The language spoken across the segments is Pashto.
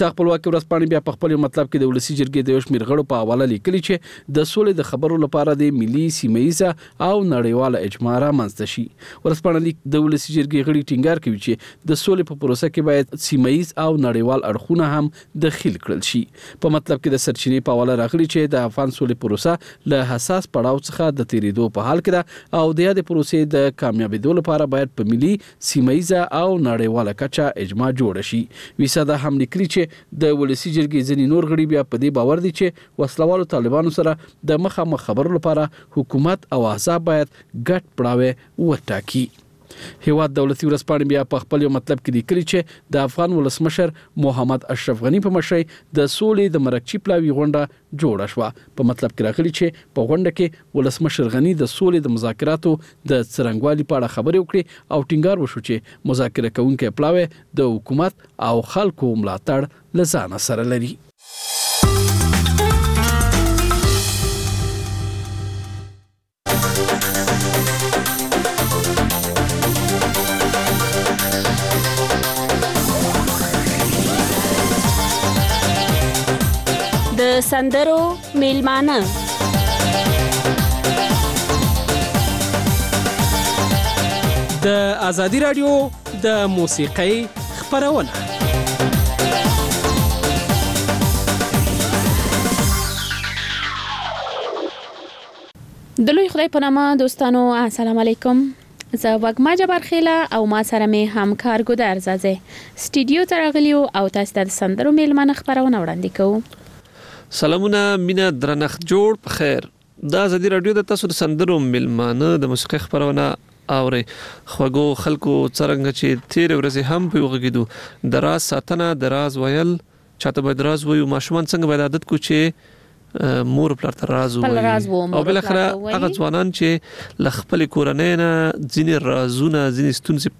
د خپلواکۍ ورځپاڼې بیا په خپل مطلب کې د ولسی جرګې د یو شمېر غړو په حواله لیکلي چې د سولې د خبرو لپاره د ملي سیمه‌ایزه او نړیواله اجماع رامنځته شي. ورځپاڼه لیک د ولسی جرګې غړي ټینګار کوي چې د سولې په پروسه کې باید سیمه‌ایز او نړیوال اړخونه هم دخیل کړل شي. په مطلب کې د سرچینې په حواله راغلي چې د افغان سولې پروسه له حساس پړاو څخه د تیریدو په حال کې ده او د یادې پروسې د کامیابیدو لپاره باید په ملي سیمه‌ایزه او نړیواله کچه اجماع جوړ شي. ویسا دا هم لیکلي چې د ولسی جرګې ځینې نور غړي بیا په دې باور دي چې وسلوالو طالبانو سره د مخامخ خبرو لپاره حکومت او احزاب باید ګډ پړاو وټاکي. هیواد دولتي ورځپاڼې بیا په خپل مطلب کې لیکلي چې د افغان ولسمشر محمد اشرف غنی په مشرۍ د سولې د مرکچی پلاوي غونډه جوړه شوه. په مطلب کې راغلي چې په غونډه کې ولسمشر غنی د سولې د مذاکراتو د څرنګوالي په اړه خبرې وکړي او ټینګار وشو چې مذاکره کوونکي پلاوي د حکومت او خلکو ملاتړ لزانه سره لري. د سندرو میلمانه د ازادي رادیو د موسیقۍ خبرونه. د لوی خدای په نامه دوستانو السلام علیکم. زه وګما جبار خیله او ما سره مې همکار ګودر زازه سټډیو ته راغلیو او تاسو ته د سندرو میلمانه خبرونه وړاندې کوو. سلامونه مینا درنښت جوړ په خیر. دا ازادي رادیو د تاسو د سندرو میلمانه د موسیقۍ خبرونه اوري. خوږو خلکو څرنګه چې تیر ورځې هم په وګیدو د راز ساتنه د راز ویل چاته باید راز وایو ماشومان څنګه باید عادت کو چې مور پلار ته راز وایي او بل اخر هغه ځوانان چې ل خپل کورنۍ نه ځینې رازونه ځینې ستونزې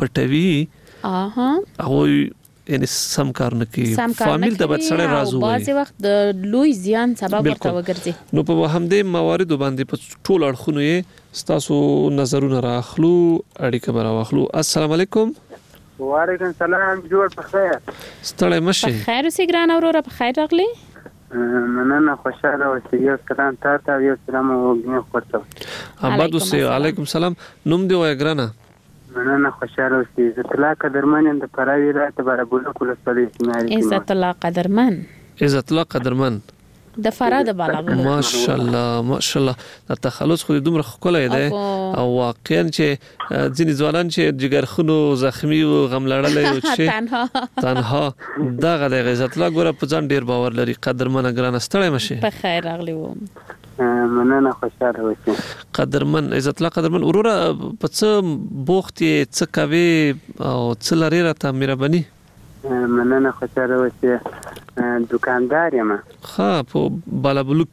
پټوي هغه یعنی سم کار نه کوي فامیل ته باید سره راز وایي بعضی وخت د لوی زیان سبب ورته وګرځي. نو په همدې موارد باندې په ټول اړخونو یې ستاسو نظرونه راخلو اړیکه به راوخلو. السلام علیکم. وعلیکم السلام. جوړ په خیر. ستړی مشه. په خیر اوسې ګران اوروره په خیر راغلی. مننه خوشاله اوسې. یو سلام تاسو او یو سلام وګڼه خورته. آباد اوسې. علیکم السلام. نوم دی وای ګرانه. مننه خوشاله اوسې. عزت الله قدرمن د پراوی راته برابر کول سپاري سماري. عزت الله قدرمن. عزت الله قدرمن د فراد بالا ماشاءالله ماشاءالله د تخلص خو دومره خولای دی او واقعا چې ځینې ځوانان چې جګرخونو زخمی او غم لړلې او چې تنها دغه د عزت الله ګوره په ځان ډیر باور لري. قدرمن ګران ستړی مشه. په خیر راغلی و. مننه خوشاله اوسې. قدرمن عزت الله قدرمن وروره په څه بوخت څه کوي او څه لري راته مهرباني. مننه خوشاله اوسې. دکاندار یم. ها په بالابلوک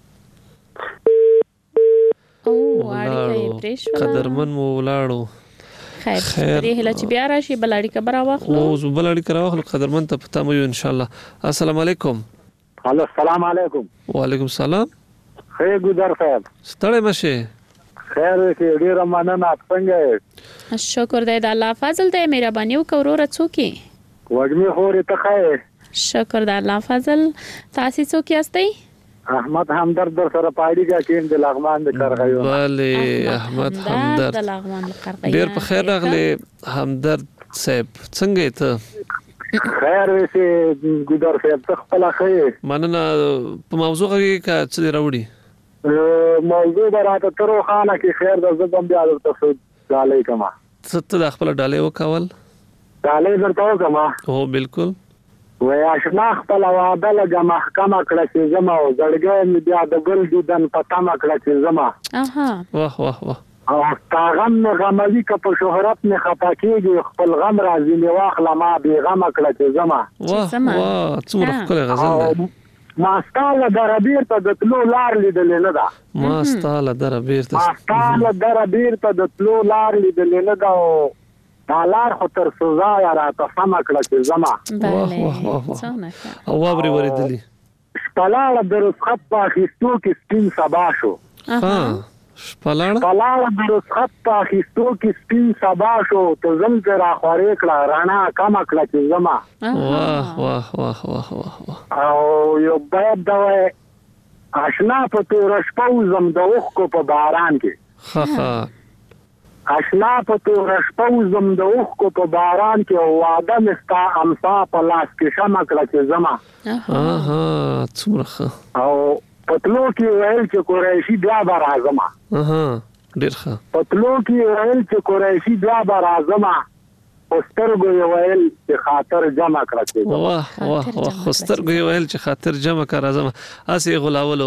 کې او اړیکه پرېښوله. قدرمن مو ولاړو. خیر دې هله چې بیا راشي بل اړیکه به راواخلو. او بل اړیکه راواخلو قدرمن ته پته مو ان شاء الله. السلام علیکم. هلو السلام علیکم. وعلیکم السلام. خیر ګودر صاحب. ستړی مشه. خیر کې ډیر مننه. څنګه شکر دی د الله فضل دی مهرباني وکړه وروره څوک وګمه خورې ته خیر. شکر د الله فضل. تاسو څوک یاستئ؟ احمد همدرد در سره پایډیګه کې د لغمان د کرغیو. بله احمد همدرد د لغمان د کرغیو. ډیر په خیر راغلی همدرد صاحب. څنګه ته؟ خیر وسی ګودر صاحب ته خپل خیر. مننه. په موضوع کې کا څه راوړي؟ موضوع براته تر خانه کې خیر د زبم بیا تاسو ډالۍ کما. څه د خپل ډالۍ وکول؟ ډالۍ درته کما. او بالکل. وای آشنا خپل واده لګه محکمه کړه چې زما او زړګې مې بیا د بل دیدن پتا ما کړه چې زما واه واه واه او تاغم غموي که په شهرت نه خپه کېږي خپل غم راځي مې واخله ما بې غمه کړه چې زما واه واه څومره ښکلی غزل دی. ما ستاله دره بیرته د تلو لار لیدلې نه ده. ما ستاله دره بیرته د تلو لار لیدلې نه ده او دالار خو تر سوزا یا راته سم کړه چې زما. واه واه واه او واوري ورېدلی. شپلاړه د رخصت په اخیستو کې سپین سبا شو. ها پلاړه د رسخت په اخیستو کې سپین سبا شو ته زم کرا خورې کړه رڼا کم کړه چې زما واه واه واه واه واه او یو بیت دا آشنا په تور شپه زم د اوخ کو په باران کې آشنا په تور شپه زم د اوخ کو په باران کې واده مستا امسا په لاس کې شمع کړه چې زما څومره او پتلو کې ویل چې قریشي بیا به راځم ډېر ښه پتلو کې ویل چې قریشي بیا به راځم خوسترګو ویل چې خاطر جمع کړه چې واه واه واه خوسترګو ویل چې خاطر جمع کړه راځم اسې غلاولو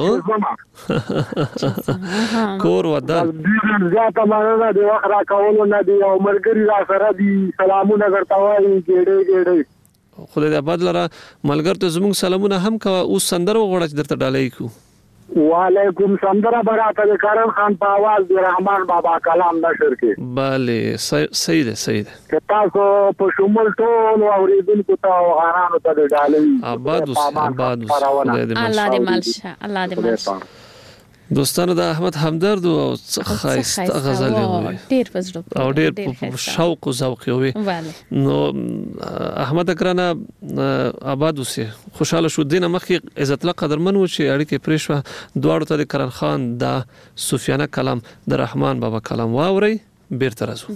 کور ودان زیاته مننه د وخت را کولو نه دی او ملګری را سره دی سلامونه درته وایي ګېډې خدای دې آباد لره ملګر ته زموږ سلامونه هم کوه اوس سندره وغواړه چې درته ډالۍ کو وعلیکم سندره براته د کرن خان په आवाज د رحمان بابا کلام نشر کې bale صحیح ده که تاسو په شمول ټول اوریدونکو ته او غارانو ته ډالۍ آباد الله دې مالشه الله دې مالشه دوستانو د احمد همدرد او خایسته غزل وي ډیر پزړه او ډیر شوق او ذوق وي نو احمد اکرانه آباد اوسه خوشاله شو دینه مخکې عزت الله قدرمن و چې اړیکې پرېښه دواړو ته د کرن خان د سفیانه کلام د رحمان بابا کلام واوري بیرته راځو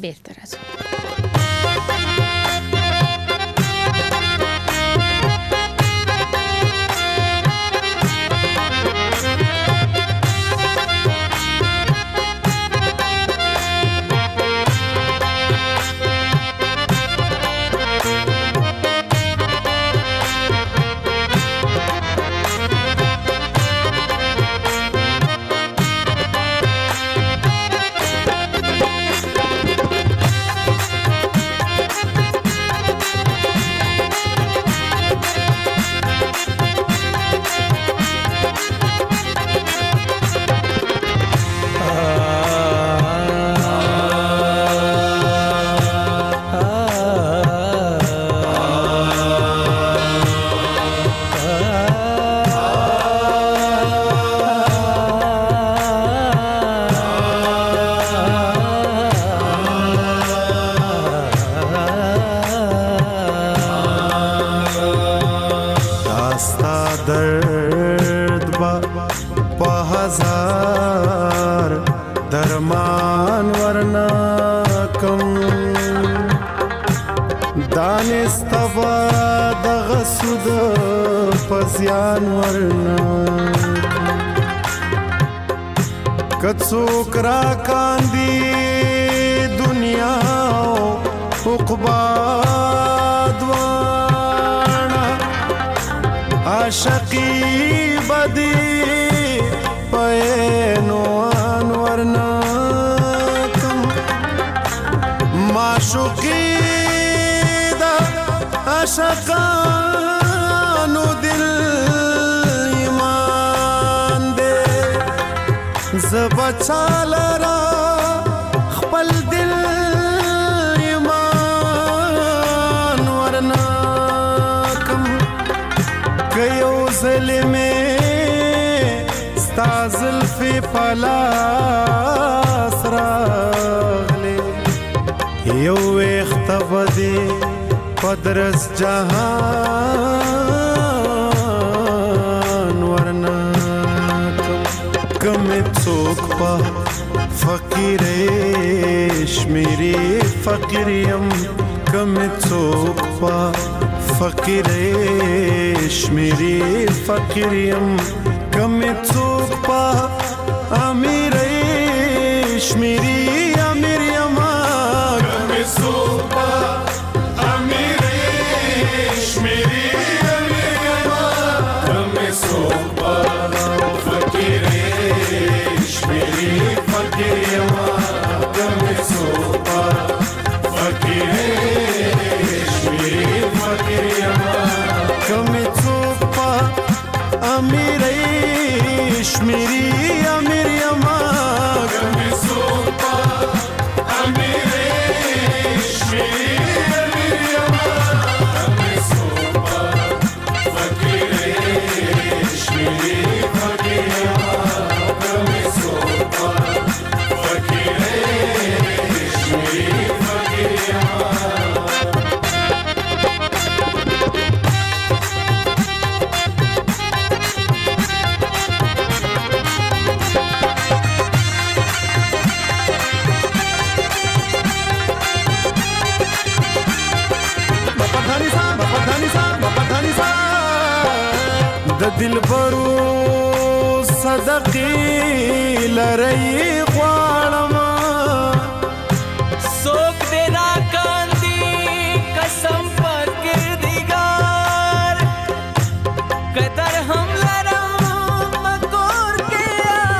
کڅوک را کاندي دنیا عقبا دوانا عاشقی بدی پینو انورنا کم معشوقی دا عاشقانو دل زبچال را خپل دل ایمان ورناکم کيو ظلمه ستازل فی پلاس راغلی یو اختبدی پدرس جهان ورناکم کمی څوک په فقیر شمیری فقیریم کمی څوک په فقیر شمیری فقیریم کمی څوک په امیر شمیری امیریم کمی څوک په امیر شمیری امیریم کمی څوک په فقیر د دلبرو صدقې لري غواړم څوک دې راکاندي قسم پر کردګار قدر هم لرم مکور کې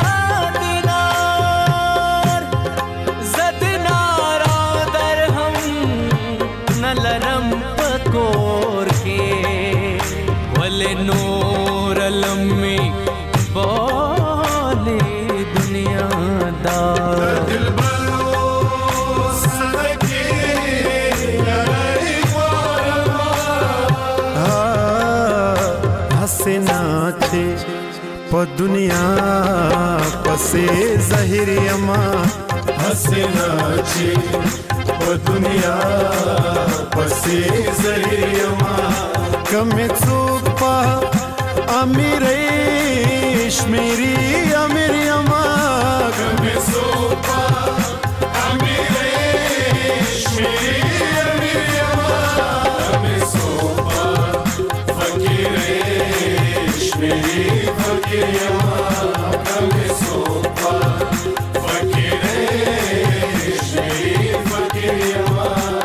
دینار زد نارا در هم نه لرم پکور کې ول نور لمي بولې دنیا دار नाचे प दुनिया पसे ज़ाहिर यमा हंसे नाचे प दुनिया पसे ज़ाहिर यमा कमे चूक पा अमीरेश मेरी अमीर यमा कमे चूक पा अमीरेश मेरी अमीर यमा कमे चूक पा फकीरेश मेरी फकीर यमा कमे चूक पा फकीरेश मेरी फकीर यमा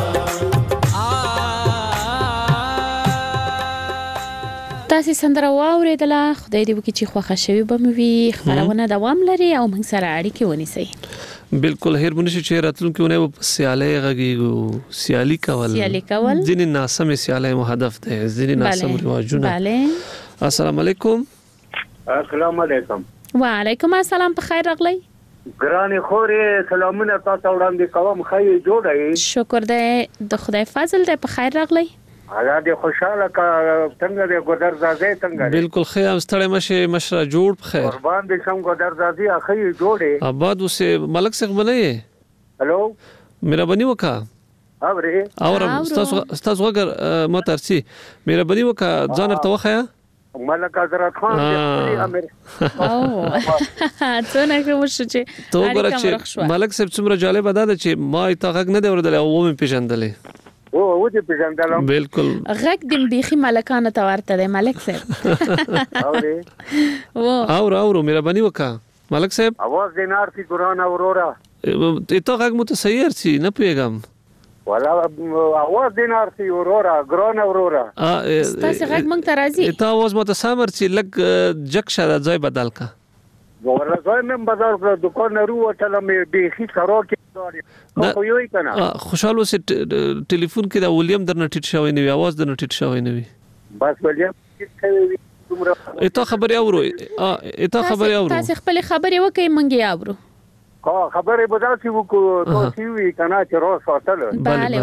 تاسو سندره واوریدله خدای دې وکړي چې خوښه شوي به مو وي خبرونه دوام لري او موږ سره اړیکې ونیسئ بالکل هربونی چې راتلونکي ونه سیالي غږیږو سیالي کول ځینې ناسم سیالي مو هدف ده ځینې ناسم رواجونه bale السلام علیکم السلام علیکم وعلیکم السلام په خیر راغلی ګرانې خورې سلامونه تاسو وړاندې کوم خیر جوړه شکر دې د خدای فضل دې په خیر راغلی حالا دې خوشاله کا څنګه دې ګودر زازې څنګه بالکل خیر ستړی مشه مشره جوړ بخیر قربان دې شم ګودر زازې اخی جوړه آباد وسه ملک څنګه بنئ هلو مهرباني وکا اوري استاد وګر مترسي مهرباني وکا ځان ته وخیا ملک حضرت خان دې امر او څنګه کوم چې تو ګور چې ملک صاحب څومره جالب ده چې ما ته غږ نه دی ورته او مې پیژندلې او دې پیژندلم بالکل غږ دې بيخي ملکانه ته ورته دی ملک صاحب اوري او مهرباني وکا ملک صاحب आवाज دینار کی قرآن اورورا ته غږ متسیر سي نه پیغام ولا आवाज دینار کی اورورا قرآن اورورا تاسو غږ مونږ ته راځي ته आवाज متسامر سي لګ جک شاده ځای بدل کا ولا ځای مې بدل کړ دکان نرو وټل مې بيخي سره کې خو یو کنه خوشاله سي ټلیفون کې دا ولیم درنه ټیټ شوی نه وي आवाज درنه ټیټ شوی نه وي بس ولیم اته خبري اورو تاسو خپل خبري وکي مونږ یې اورو خبرې بداسي وکړو تاسو وی کنه چې روز هوټل bale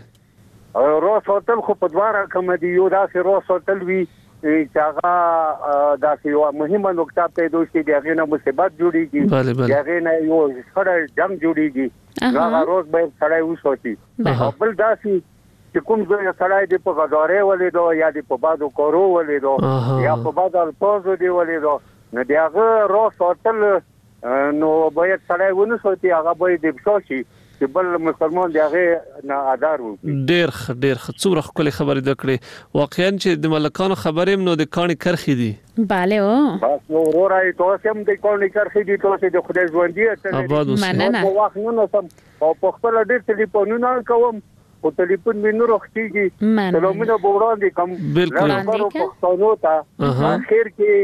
روز هوټل خو په دواره کوم دی یو داسې روز هوټل وی چې هغه داسې یو مهمه نقطه پیدا شي دغه نه مصیبت جوړیږي دغه نه یو سره جنگ جوړیږي هغه روز به سړی وسوتي بل داسې چې کوم ځای سړی دی په غدارې ولیدو یا دی په بادو کورو ولیدو یا په بادو الفاظو دی ولیدو نو دغه روز هوټل نو باید سړی ونسوتي هغه باید د بشاشي چې بل مسلمان دغه نه ادار وو ډېر څومره خپل خبرې دکړي واقعا چې د ملکانو خبرې نو د کاني کرخې دي bale بس نو ورای تاسو هم د کاني کرخې دي تاسو د خدای ژوند دي مننه واخ نه سم او په خپل ډېر ټلیفونونه کوم او ټلیفون مې نور وختيږي سلامونه وړاندې کوم بالکل پښتنو ته اخر کې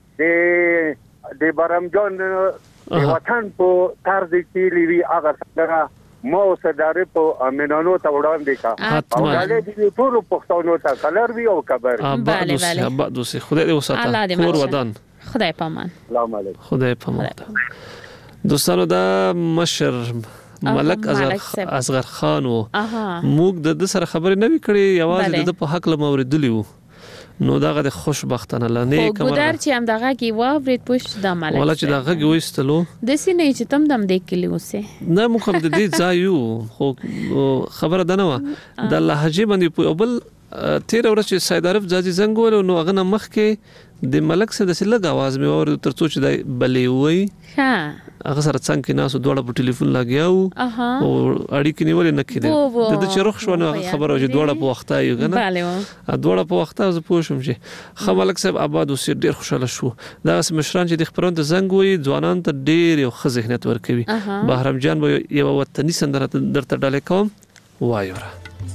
د برمجان وطن په طرز کې لوي هغه سره مو صدره په امنانو ته وړاندې کا او دا دې ټول پښتنو ته کلر وی او خبر آباد وسه خدای دې وساته کور ودان خدای پامان السلام علیکم خدای پامان دوستانو دا مشر ملک اصغر خان وو موږ د سره خبرې نه وکړې یوازې د په حق لموردلی وو نو داغه د خوشبختانه لنه کومه ګودر چې هم دغه کې واورید پوښ د ملک ولا چې دغه کې وستلو د سینې چې تم دم د کلی وسه نه مخم د دې ځایو خو خبره ده نه د لهجه باندې په بل تیر ورځ چې سید عارف ځاځي زنګ ول نو هغه نه مخکې د ملک سره د لږ आवाज مې اور تر څو چې د بلې وای هغه سره څنګه کې ناسو دوړه په ټلیفون لاګیاو او اړیکې نیولې نه کېده د چرخ شو نو خبره چې دوړه په وخت آیو کنه دوړه په وخت از پوه شم چې خملک صاحب آباد اوسې ډیر خوشاله شو دا مشران چې د خبرون ته زنګ وای ځوانان ته ډیر یو ښه ذهنیت ورکوي بهرام جان به یو وطني سندره درته ډالې کوم وایو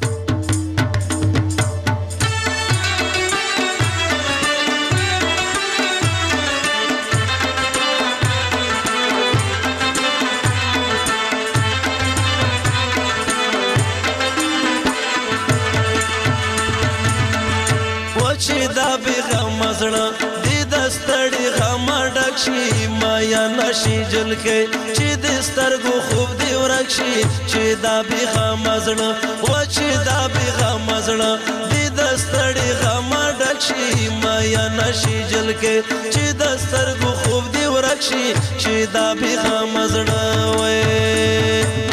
دا بیغم زړه د دستړي غم ډک شي مایا نشي جلکې چې د سترګو خوب دی ورک شي چې دا بیغم زړه و چې دا بیغم زړه د دستړي غم ډک شي مایا نشي جلکې چې د سترګو خوب دی ورک شي چې دا بیغم زړه وې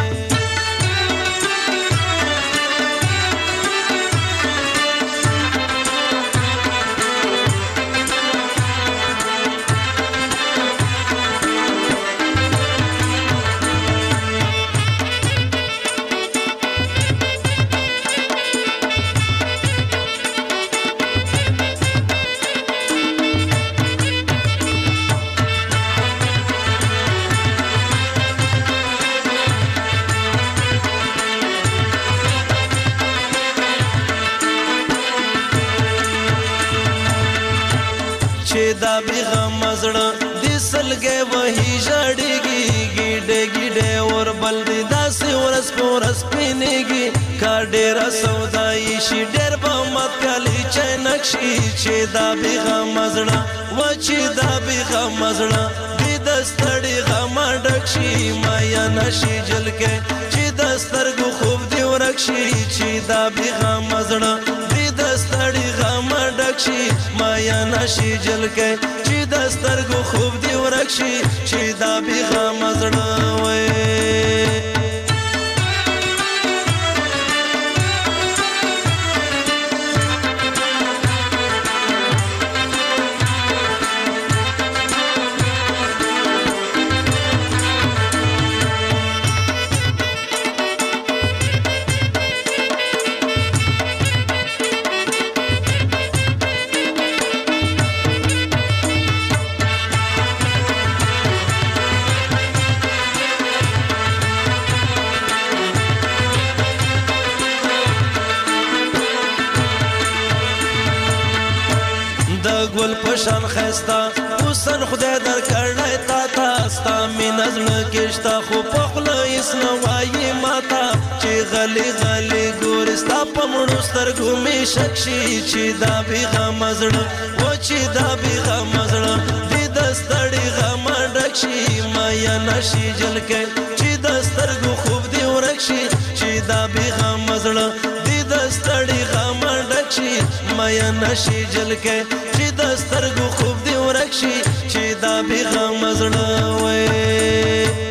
دا بیغم زړه د سلګې وਹੀ ژړېږي ګډې ګډې اور بل دي داسې ورس پورس پینېږي کا ډېر سودای شي ډېر په مت کلی چنک شي چې دا بیغم زړه و چې دا بیغم زړه د دستړي غم ډک شي مایا نشي جلکې چې د سترګو خوب دی ورک شي چې دا بیغم زړه د ستړي غم ډک شي مایا نشي جلکې چې د سترګو خوب دی ورک شي چې دا بیغم زړه وې ګل پشان خستا حسن خدای در کړای تا تا ستا می نظم کېشتا خو په خله اس نو وایي ماتا چې غلي غلي ګورستا په مړو سترګو می شک شي چې دا بیغم زړه و چې دا بیغم زړه د دستړي غم ډک شي مایا نشي جلکې چې د سترګو خوب دی ورک شي چې دا بیغم زړه د دستړي غم ډک شي مایا نشي جلکې چې د سترګو خوب دی ورک شي چې دا بیغم زړه وې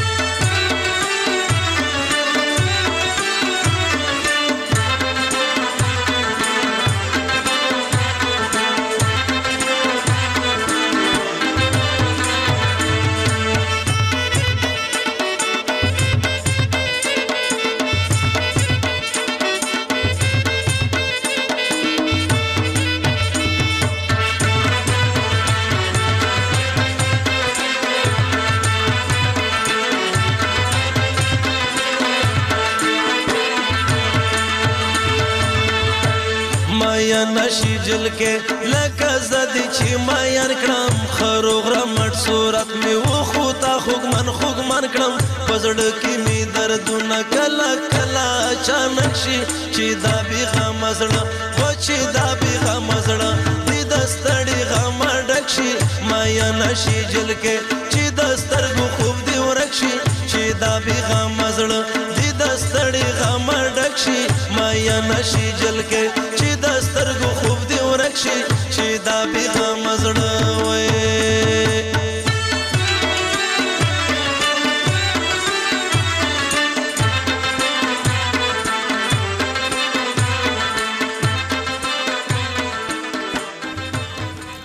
مایا نشي جلکې لکه زدي چې مایر کړم خروغ رمټ صورت می و خو تا خوګمن کړم پزړ کې می دردونه کلا کلا چانک شي چې دا بیغم زړه و چې دا بیغم زړه د ستړي غم ډک شي مایا نشي جلکې چې د سترګو خوب دی ورک شي چې دا بیغم زړه د ستړي غم ډک شي مایا نشي جلکې چې د سترګو خوب دی ورک شي چې دا بیغم زړه وې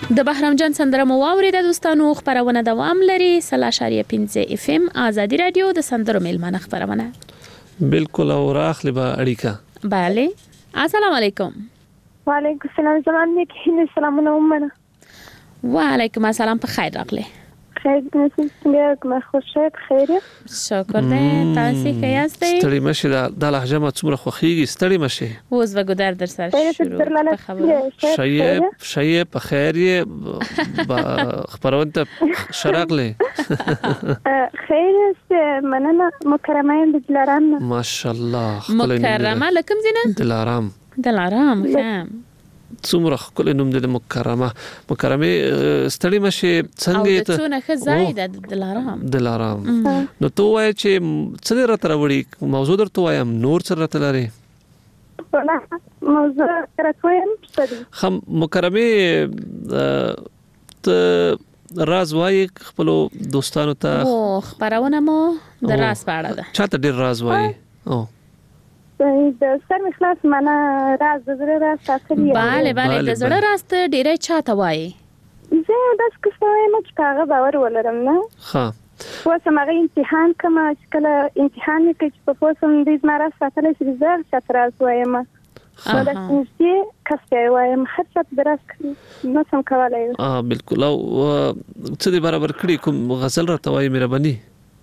د بهرام جان سندره مو واورید دوستانو. خبرونه دوام لري 3.5 اف ام آزادی رادیو د سندرو میلمانه خبرونه بالکل او راخلی به اړیکه. بله السلام علیکم. وعلیکم السلام. زمان نیک هیله سلامونه ومنه. وعلیکم السلام. په خیر راغله. خیر دې څنګه ما خوشاله خیره. شکر دې تاسو ښه یاست. ستړي مشه د لهجه ما څومره خوخيږي. ستړي مشه اوس وګدار در سره شروع په خبره. شایې په خیر یې خبرونه ته شراغله. خیر است مننه. مکرمه د دلارام. ماشاءالله. مکرمه لکم زینه دلارام. دلارام خام څومره خپل نوم د مکرمه ستړي مشه څنګه ته او څونه ښه د دلارام. نو تو وای چې څه راته راوړي موضوع درته وایم نور څه راته لري موضوع راته خم مکرمه ته راز وای خپل دوستانو ته. او خبرونه مو د راز په اړه ده. چاته ډیر راز وای؟ او د سر مخلاص معنا راز د زړه راز ساتلی. bale د زړه راز ته ډیره چاته وای؟ زه بس کومه چې کاغه باور ولرم نه. ها اوس ما غي امتحان کما چې کله امتحان کې چې په فوسم دې زما راز ساتلی چې زه چاته راز وایم. دا چې کسته وایم هر څه درس نو سم کولای. بالکل. او څه دې برابر کړی کوم غزل راته وای مهرباني؟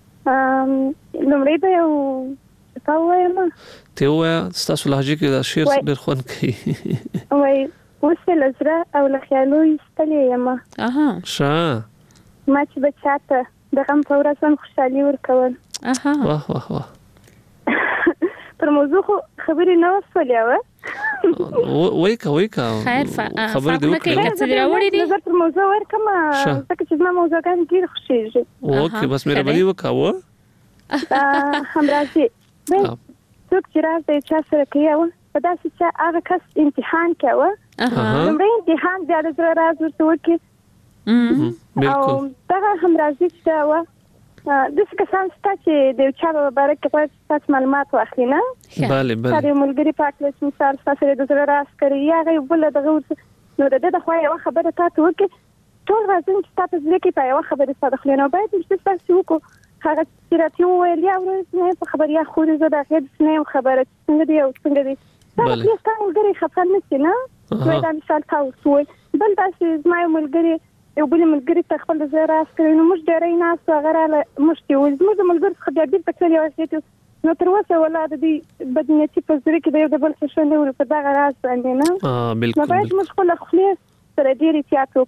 لمړی به یو تاوایم ته وای تاسو لهجه کې دا شعر ډېر خوند کوي. وای اوس لزره او لخیالو استلې یم. شا ما چې بچاته د غم په ورځ خوشحالي ورکول. واه واه واه. پر موضوع خبرې نه وسولې وای کا خیر خبرې دی وکړه چې راوړې دي. زه پر موضوع ورکم ځکه چې ما موضوع ګان ډیر خوشیږي. اوکې بس مهرباني وکاوه. همراځي څوک چې راز د چا سره کوي په داسې چې هغه کس امتحان کوي لومړی امتحان بیا د زړه راز ورته وکړي. او دغه همراځي چې وه داسې کسان شته چې د یو چا په باره کې باید ستاسو معلومات واخلي نه. بله تا د یو ملګري په هکله مثال ستا سره د زړه راز کوي یا هغه یو بله دغه نو د ده د خوا یوه خبره تا ته وکړي ټول رازونه چې ستا په زړه کې په یوه خبرې ستا د خولې نه باید چې ستاسې وکړو هغه چې راته وویل یا ورځ په خبر یا خو زه د هغې نه یم خبره چې څنګه دی او څنګه دی دا ستا ملګري خفه نه شي نه. دوی دا مثال تا ورته وویل. بل داسې زما یو ملګري یو بلې ملګري ته خپل د زړه راز کوي نو موږ ډېری ناست هغه راله موږ ته وویل زموږ د ملګرو څخه بیا بېرته کلي واخلېدو نو تر اوسه ولا د دې بدنیتي په زړه کې د یو د بل څه ښه نه وري په دغه راز باندې نه. بالکل نو باید موږ خپله خولې سره ډېر احتیاط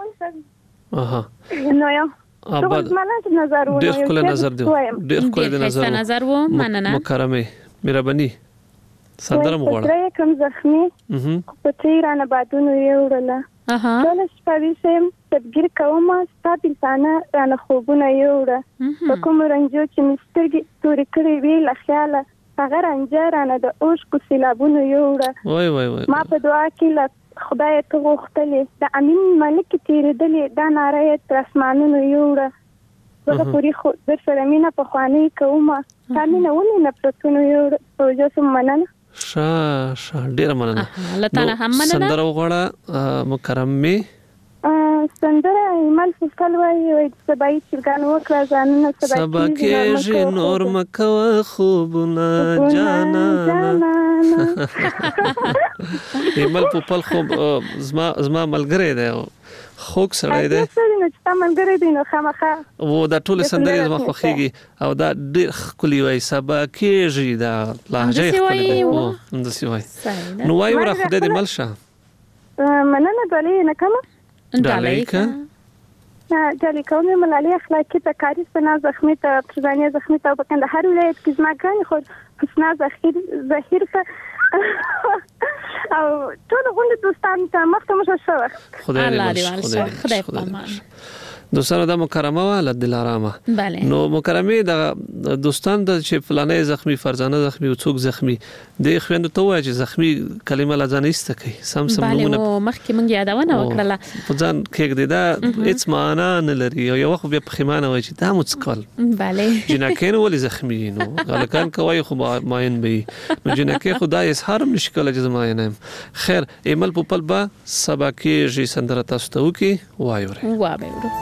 وکړو. نو یو ډېر ښکلی نظر دی. ډېر ښکلی نظر و. مننه مکرمه مهرباني. سندره مو غواړه. کم زخمي په تې رانه بادونو یوړله ټوله شپه ویښه یم تدبیر کومه ستا بېلتانه رانه خوبونه یوړه په کومو رنجو چې مې سترګې تورې کړې وې له خیاله هغه رانجه رانه د اوښکو سیلابونو یوړه. ما په دعا کې له خدای ته غوښتلې د امین ملک تېرېدلې دا ناره یې تر اسمانونو یوړه زه پورې خو در سره مینه پخوانۍ کومه تا مینه ولې نفرتونو یوړه. توجه سم مننه. شا ډېره مننه. لتانه هم مننه. سندره وغواړه مکرمه. سندره ایمل فسکل وایي د سبایي چرګان وکړه ځانونه سبا کېږي نور مه کوه خوبونه جانانه. ایمل پوپل خوب زما ملګری دی خوږ سړی دی و دا ټولې سندرې زما خوښېږي او دا ډېر ښکلي وایي سبا کېږي دا لهجه یې ښکلې ده. همداسې وایي. نو وایي وره خدای دې مل شه. مننه ډالۍ نه کومه. ډالۍ که ډالۍ کوم یې ملالۍ اخلاقي ته کاریز په ناز زخمي ته پرزانیه زخمي ته په کندهار ولایت کې زما ګرانې خو حسنا ظهیر ته او ټول غونډې دوستانو ته مخته مو ښه وخت. خدای دې مل شه. خدای په امان. دوستانو د مکرمه ول دلارامه بله نو مکرمه د دوستان د چې فلانه زخمی فرزانه زخمی او څوک زخمی د خويندو ته وایي چې زخمی کلمه لازم ایسته کوي سم بله او مخکې مونږ یادونه وکړه په ځان کې د دا هیڅ معنا نه لري یو وخت بیا پخیمانه وایي چې دا مڅکل بله جنکین ولې زخمی نو غلکان کوي خو ماین به نو جنکه خدای اظهار مشکل چې ماینم خیر ایمل پوپل با سبا کې سندره تاسو ته وکي وایو وایو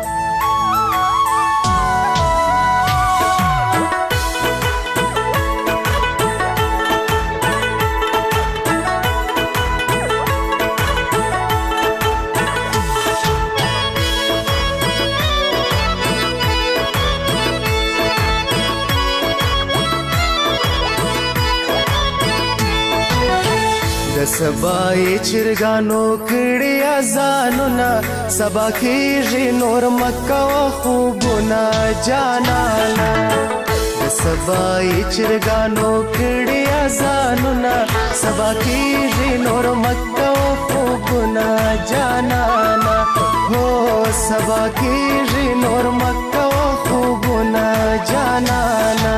سبای چرګانو کړي اذانونه سبا کېږي نور مکه او خوبونه جانانا سبای چرګانو کړي اذانونه سبا کېږي نور مکه او خوبونه جانانا هو سبا کېږي نور مکه او خوبونه جانانا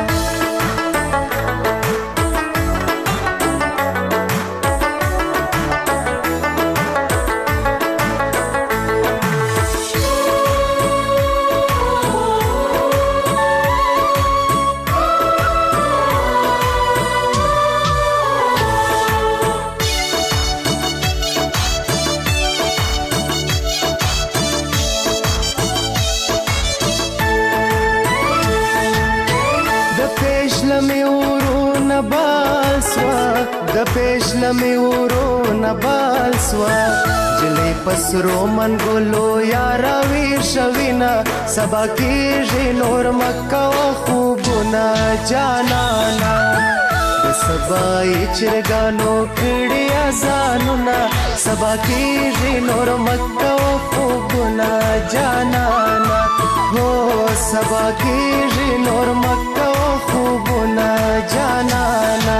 د پېښلمې ورونه بال سوا جلې پسرو منګولو یارا ویر شوینا سبا کېږي نور مکه او خوبونه جانانا د سبای چرګانو کړي اذانونه سبا کېږي نور مکه او خوبونه جانانا هو سبا کېږي نور مکه او خوبونه جانانا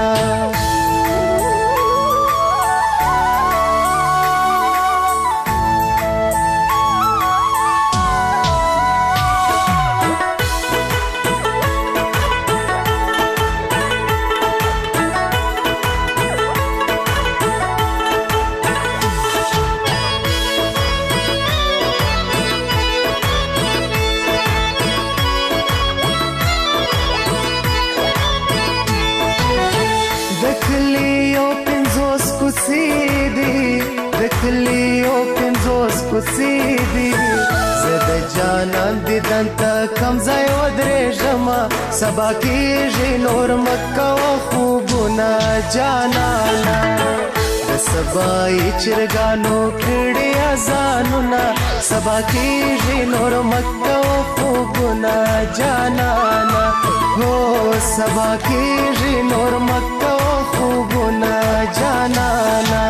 زد جانان دیدن تا کم ځای ودرېږم سبا کېږي نور مکه او خوبونه جانانا د سبای چرګانو کړي اذانونه سبا کېږي نور مکه او خوبونه جانانا هو سبا کېږي نور مکه او خوبونه جانانا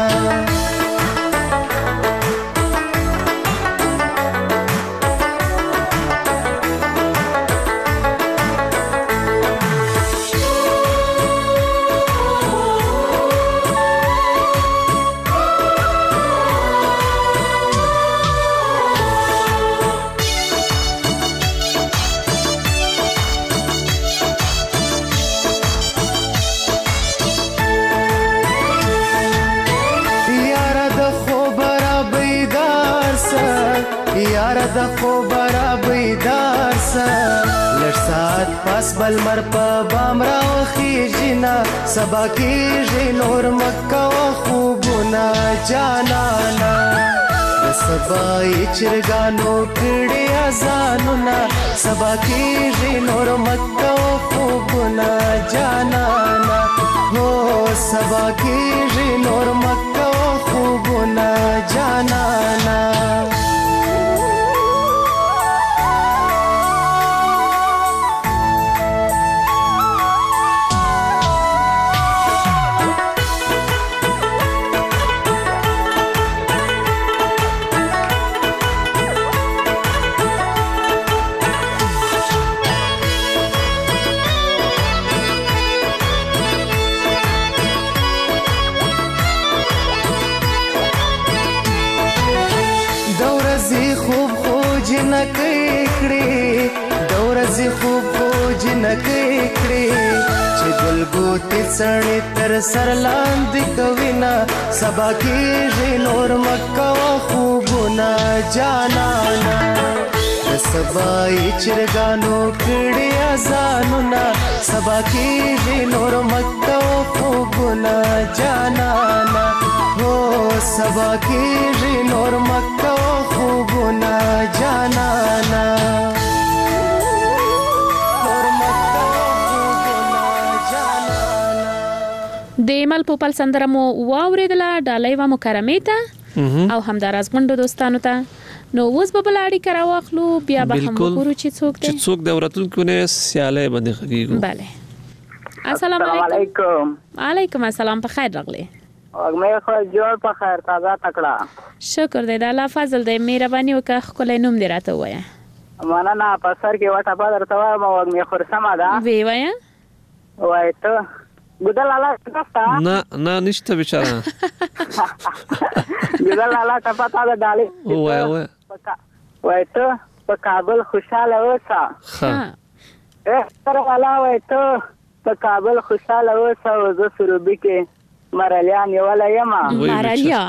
یاره د خوب را بیدار سه لږ ساعت پس بل مر په بام راوخیږي نه سبا کېږي نور مکه او خوبونه جانانا د سبای چرګانو کړي اذانونه سبا کېږي نور مکه او خوبونه جانانا هو سبا کېږي نور مکه او خوبونه جانانا جنکې کړې د ورځې خوب خو جنکې کړې چې ګلګوتې څڼې تر سر لاندې کوي نه سبا کېږي نور مه کوه خوبونه جانانه د سبای چرګانو کړي اذانونه سبا کېږي نور مه کوه خوبونه جانانه هو سبا کېږي نور مه کوه خوبونه جانانه د مل پوپل سندره مو واوریدله ډالۍ و مکرمې ته او همداراز غونډو دوستانو ته. نو اوس به بل اړیکه راواخلو بیا به هم وګورو چې څوک د ورتونکو نه سیاله باندې غږیږي. بله السلام علیکم. وعلیکم السلام. په خیر راغلی. مې خو جوړ په خیر تازه تکړه. شکر دی د الله فضل دی. مهرباني وکړه خپل نوم دې راته ووایه. مننه. په سر کې وټه په درته وایم او مې خرسمه ده. وی وایه. وای ته ګودل لالا تاسو نه نشته بیچاره. ګودل لالا ته پتا ده ډالې. وای وای ته په کابل خوشاله اوسه. ها تر والا وای ته په کابل خوشاله اوسه او زه سروبي کې مرالیا نیوله یم. مرالیا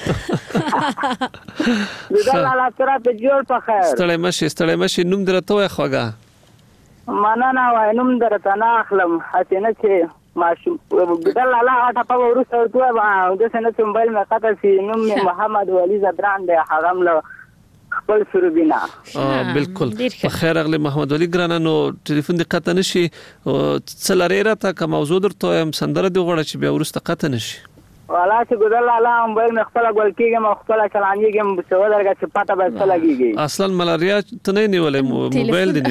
ګودل لالا تر ته جوړ په خیر. ستړی مشي نوم درته وای خوګه. مننه وای نوم درته نه اخلم هڅه نه چې ماشوم ګودل لالا اټه په ورسره ورته د سنت موبایل مې قطع سي نوم محمد ولی زدران دی هغه له خپل سروبینا. بالکل په خیر اغلی محمد ولی ګرانه. نو ټلیفون دې قطع نشي څلری راته که موضوع درته هم سندره دی غواړه چې بیا ورسته قطع نشي. والا چې ګودل لالا موبایل مې خپل ګول کېږم او خپل چلانېږم څه ودرګه چې پته به څه لګېږي. اصلا ملاریا ته نه نیولې موبایل دی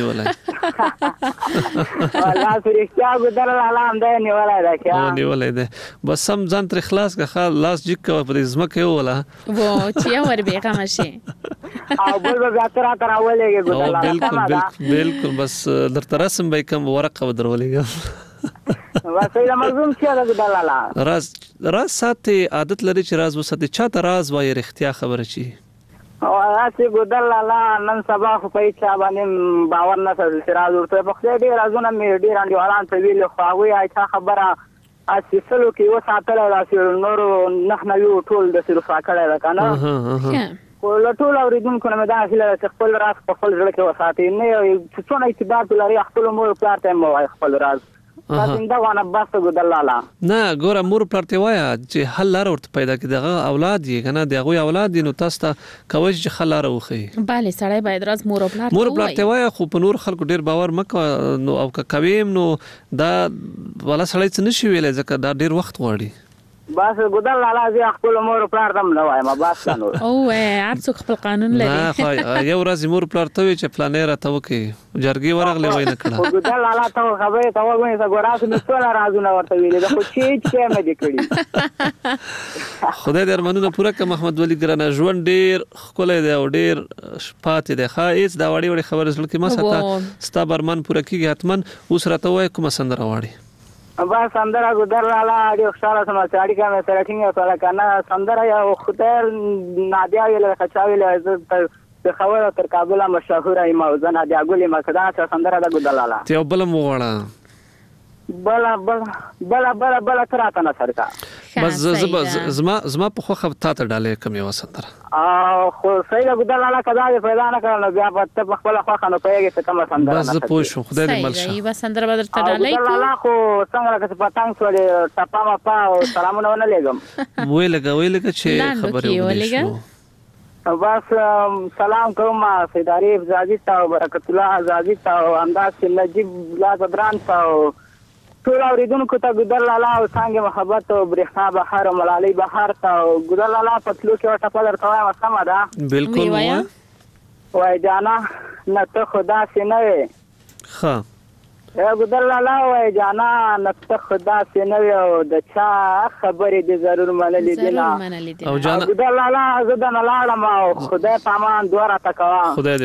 نیولې. والا فرښتیا ګودل لالا هم دی نیولې ده کیا نیولې ده بس سم ځان تر خلاص که لاس جګ کوه په دې ځمکه ولا و چې ور بیغمه شي او بل به تر اولېږي ګودل لالا. بالکل بس درته رسم به کوم ورقه ودرولېږم. واسه مزوم چې دا ګودل لالا راز ساتي عادت لري چې راز وساتي چاته راز وایي رښتیا خبره چی او راځي ګودل لالا نن سبا خو په چا باندې باور نه سره راز ورته په خپل ډیر رازونه مې ډیر انډیوالان ته ویل خو هغه اچھا خبره اساسلو کې وساتل راځي نور نه یو ټول د سر فاکړه ده کنه کله ټول اوریدونکو نه دا اصله خپل راز په خپل ځل کې وساتي نه څونه اعتبار لري خپل مور پلار ته مو خپل راز دا وانه بس ګودل لالا. نه ګوره مور پلارته وایا چې حل لار ورته پیدا کړي دغه اولاد یې کنه دغه اولاد نو تاسو ته کوي چې حل لار وخی. bale سړی باید راز مور پلارته وایا خو په نور خلکو ډیر باور مکه نو او کویم نو دا ولا سړی څه نشي ویلې ځکه دا ډیر وخت غواړي. بس ګودل لالا زی خپل مور پلار دم نه وایم بس نو او هرڅوک خپل قانون لري. نه خو یو ورځ مور پلار ته چې پلانې راته وکي جرګي ورغلې وای نه کړه. ګودل لالا ته خبره ته وګورئ چې ګوراس نو ټول رازونه ورته ویل دا خو چې مې دې کړی. خدای دې ارمانونه پوره کړه محمد ولی ګرانه. ژوند ډیر خپل دی او ډیر پاتې دی خایس دا وړي خبره زړه کې ما ساته ستا برمان پوره کیږي حتمن. اوس راته وای کوم سندره واړي بس سندره ګودل لالا ډیر خوشاله سم چې اړیکه مې سره ټینګه کړه کنه سندره یو خدای نادیا ویل خچاویل د خبره تر کابل مشهور ای موزه نادیا ګلې مکدا سندره د ګودل لالا ته بل مو وړه بلا تراته نه سرکا. بس زما په خو تا ته ډالې کم یو سندره او خو سیده ګودل لالا کدا پیدا نه کړل بیا په خپل خو خنو پیږي ته کوم سندره بس پوه شو خدای دې مل شه. ایو سندره بدر ته ډالې ګودل لالا خو څنګه راکته پتنګ سولې ټپا ما پا او سلامونه ونه لګم ویلګه چې خبره ولې بس سلام کوم سید عارف زاجی تا برکت الله زاجی تا انداز نجیب لا بدران تا ټول اوریدونکو ته ګودل لالا او څنګه محبت او برېښنا بهار او ملالۍ بهار ته ګودل لالا پتلو کې وټه په درته وایم سمه ده. بالکل وای جانا نه ته خدا سي نه وي. ها ګودل لالا وای جانا نه ته خدا سي نه وي او د چا خبرې دې ضرور منلې دي نه او جانا ګودل لالا زه د نلاړم او خدای پامان دواره تکوا. خدای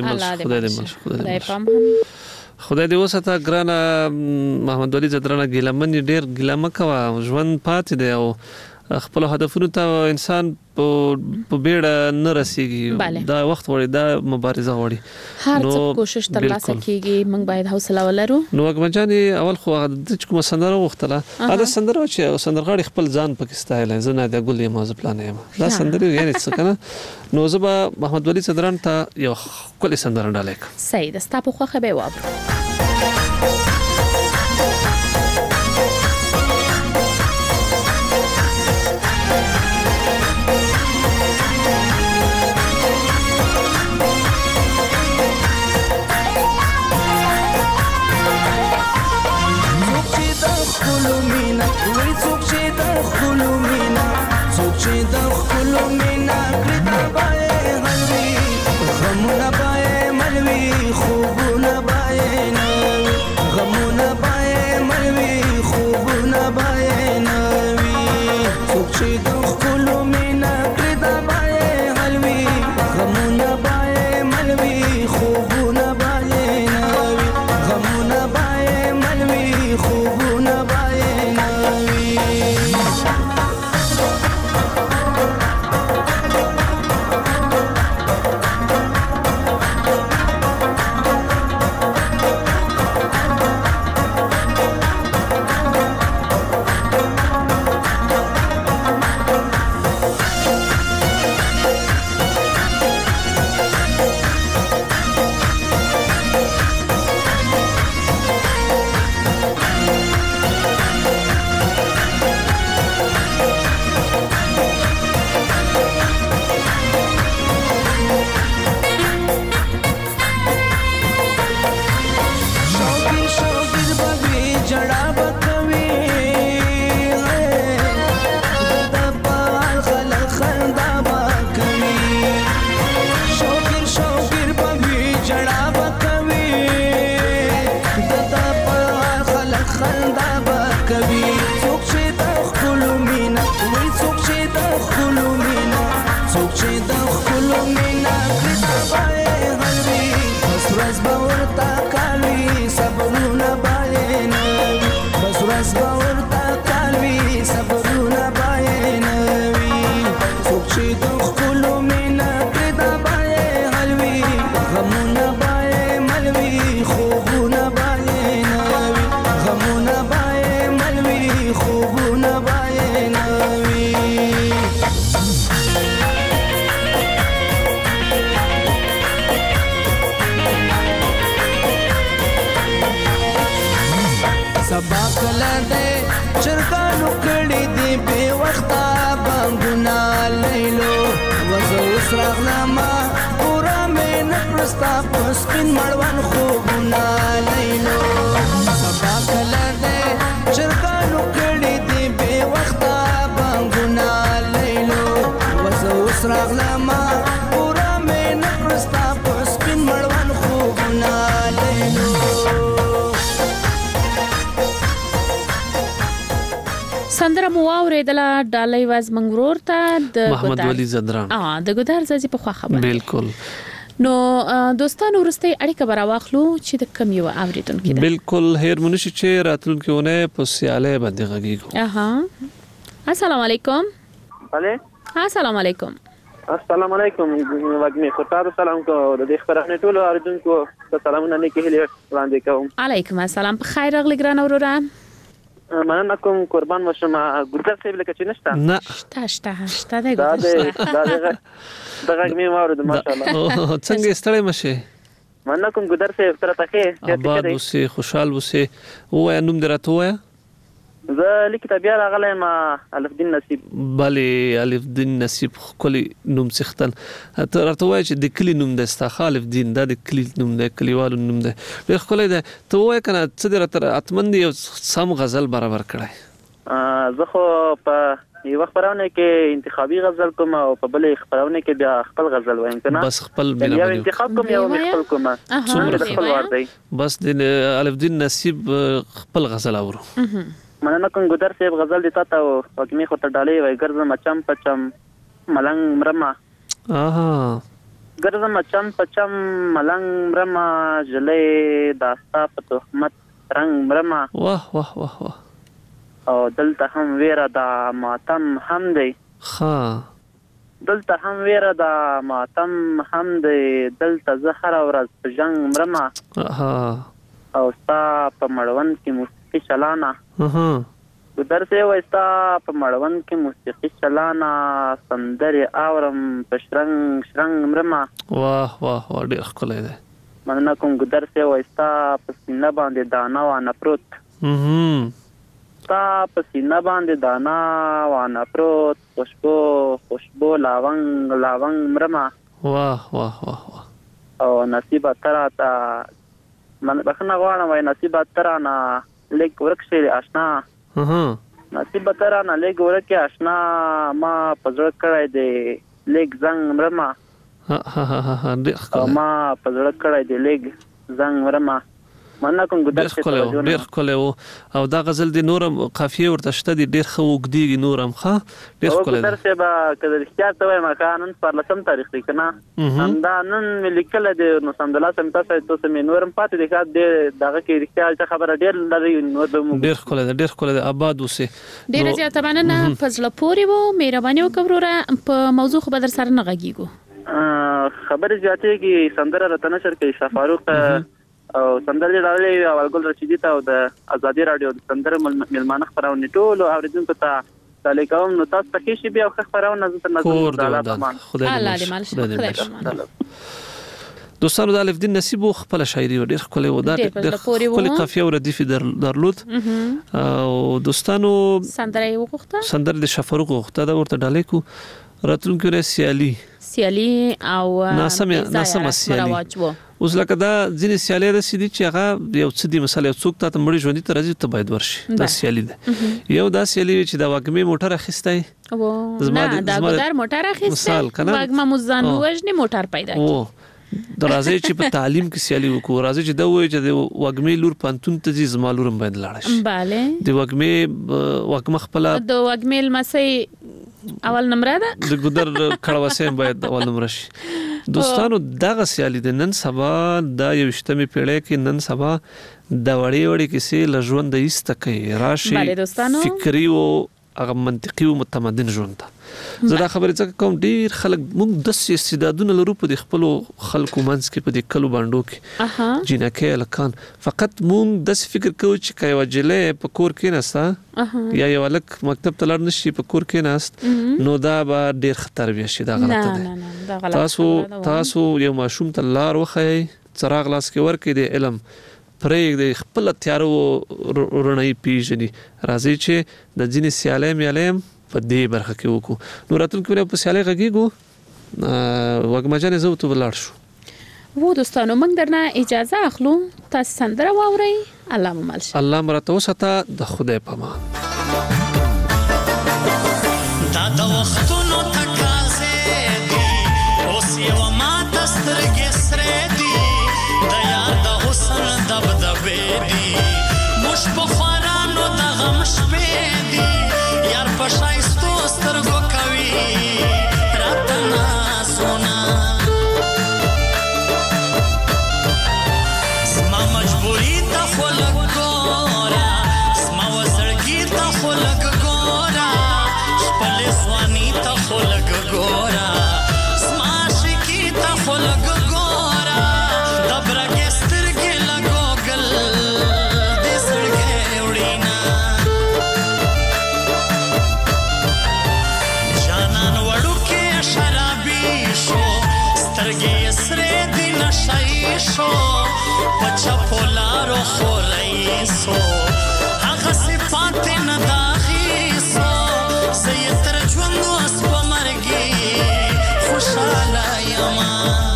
دې مل خدای دې وساته ګرانه. محمد ولی زدرانه ګیلمن ډیر ګیلمه کوا ژوند پات دی او خپل هدفونو ته انسان په بیړه نه رسیږي دا وخت وړي دا مبارزه وړي هر څه کوشش تر لاسه کیږي موږ باید حوصله ولرو نو وګمجاني اول خو د کوم سندره وختله دا سندره چې سندرغاړي خپل ځان پکې ستایل زنه د ګل یماز پلان یم دا سندره یعنی څه کنه نو زبا محمد ولی صدران ته یو کلی سندره ډالک صحیح د ستا په خوخه به وابرو سندره مو اوریدله ډالۍ واز منګرور ته د محمد ولی زدران د ګدار زازي په خوا خبره بالکل نو دوستانو ورسته اړیکه براواخلو چې د کم یو اوریدونکو بالکل هیر منشي چې راتلونکونه په سیاله باندې غږیږي السلام علیکم بله السلام علیکم السلام علیکم وګمه خطر سلام کو د دې خبرونه ټول اوریدونکو ته سلامونه نه کېلې وړاندې کوم علیکم السلام په خیر اغلی ګران اورورا مننه کوم قربان وشم ګردر صاحب لکه چې نشته نه شته د ګردر دغه مې واره ماشاءالله څنګه ستړی مشه مننه کوم ګردر صاحب تر تاکه آباد وسه خوشحال وسه هو نوم درته وای زه لیکته بیا راغلی ما الف دین نصیب بله الف دین نصیب کلی نوم سختل ته راته وای چې د کلی نوم د استخالف دین د کلی نوم د کلیوالو نوم د به کلی د ته وای کنه څه درته اتمند یو سم غزل برابر کړای زه خو په یو خبرونه کې انتخابي غزل کوم او په بل خبرونه کې بیا خپل غزل وایم کنه بس خپل بل یو انتخاب کوم یو خپل کوم څومره خپل ور دی بس د الف دین نصیب خپل غزل اورو مننه کوم ګدر صاحب غزل دی تا ته وکمه خو ته ډالې وای ګرځم چم پچم ملنګ مرما ګرځم چم پچم ملنګ مرما جلې داستا په تهمت رنگ مرما واه واه واه واه او دلته هم ویره د ماتم هم دی ها دلته هم ویره د ماتم هم دی دلته زه هره ورځ په جنګ مرمه ها او ستا په مړوند کې موسیقي چلانه ګودر سه وستا په مړوند کې موسیقي چلانه سندرې اورم په شرنګ مرمه واه واه ډېر ښکلی دی مننه کوم ګودر سه وستا په سینه باندې دانا وانه پروت ستا په سینه باندې دانا وانه پروت خوشبو لاونګ مرمه واه واه واه او نصیب ترا تا من بخنه غواړم وای نصیب ترا نه لیک ورکشي آشنا نصیب ترا نه لیک ورکه آشنا ما پزړه کړای دی لیک زنګ مرمه ما پزړه کړای دی لیک زنګ مرمه مننه کوم ګدر څه ډېر ښکلی و او دا غزل د نورم قافیه ورته شته دي ډېر ښه اوږدېږي نورم ښه ډېر ښکلی ګدر څه به که د رښتیا ته وایم که نن 14 تاریخ دی که نه همدا نن مې لیکلی دی نو سمدلاسه مې تاسو مې نورم پاتې دی ښه دغه کې رښتیا هلته خبره ډېر لري نور به موږ ډېر ښکلی دی ډېر ښکلی دی آباد اوسې ډېره زیاته مننه په زړه پورې و مهرباني وکړه وروره په موضوع خو به در سره نه غږېږو خبرې زیاتېږي سندره راته نشر کوي شاه فاروق او سندرې راغلي اولګل رشیدي ته او د ازادي رادیو د سندره ملمانه خبرونه ټول اوریدونکو ته تعالی کوم نو تاسو ته شي بیا خبرونه زه تر نظر الله دې مال دوستانو د الف دین نصیب خپل شاعري ډېر ښکلی و دا ډېر ښکلی قافیه او ردیف درلود او دوستانو سندره یې وغوښته سندره د شاه فاروق وغوښته دا ورته ډالۍ کو راتلونکي سیالي او ناسمه سیالي اوس لکه دا ځینې سیالي داسې دي چې هغه یو څه دي مثلا یو څوک ته مړی ژوندي ته راځي ته باید ورشي دا سیالي ده یو دا سیالي چې د واګمې موټر اخیستی نه دا ګودر موټر اخیستی واګمه مزان وژنې موټر پیدا کی د راځي چې په تعلیم کې سیالي وکړو راځي چې دا وایي چې د واګمې لور پانتون ته ځي زما لورم باید لاړ شي bale د واګمه خپل د واګمې لمسي اول نمبر ده د ګودر کړهوسه باید اول نمبر شي دوستانو دغه سیالي د نن سبا د 21مې پیړۍ کې نن سبا د وړې کیسې لژوند د ایستکې راشي فکری او هغه منطقي او متمدن ژوند زه دا خبرې څنګه کوم ډیر خلک موږ د استعدادونو لرو په خپل خلکو منځ کې په دې کلو باندې کې جنکه لکان فقط موږ د فکر کوو چې کای وجله په کور کې نستا یا یو لک مکتب ته لړ نشي په کور کې ناست نو دا به ډیر خطر وي شي دا غلطه ده تاسو یو ماشوم ته لار وخی څراغ لاس کې ورکې د علم پرې د خپل تیارو رڼای پیژني راځي چې د ځینې سیالې میالم په دې برخه کې وکړو نو راتلونکي په سیالې غږیږو وګمجن زو ته ولر شو وو دوستانو موږ درنه اجازه اخلو تاسو سندره واورئ الله مو مل شي الله مرته وسته د خدای پامان دا د وختونو تکازه دي اوس یو ما دسترګې سره دي د یار د حسن دبدبې دي مش په خورانو د غم شپې دي یار په شایستو سترګو کوي راتنا سونا زما مجبوری ته خلک ګورا زما وزړګي ته خلک ګورا خپل سواني ته خلک ګورا زما شکی ته خلک ګورا دبرګې سترګې لګوګل دې سړګې وړینا جانان وړو کې شرابي شو سترګې سره دې نشای شو پچا پولارو خورای سو هغه صفات نه داخي سو سيتر ژوند اوس په مرګي خوشاله یما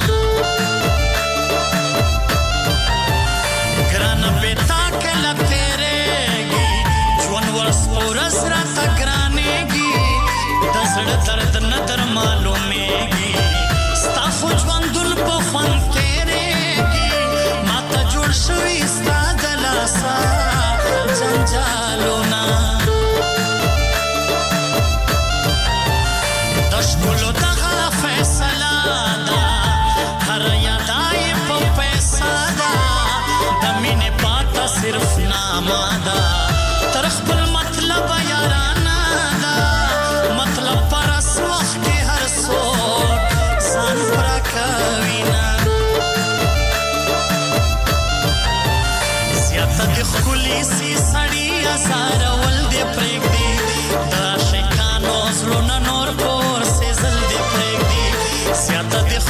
ګران بیتا کله تیرېږي ژوند ورس پورس راته ګرانېږي د زړه درد نه در معلومېږي ستا خو ژوندون په خوند تیرېږي ماته جوړ شوي ستا د لاسه جنجالونه د ښکلو دغه فیصله ده هره یاده یې په پیسه ده د مینې پاته صرف نامه ده تر خپل مطلب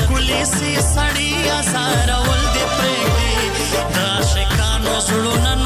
ښکلي سي سړي ازارول دې پرېږدي د عاشقانو زړونه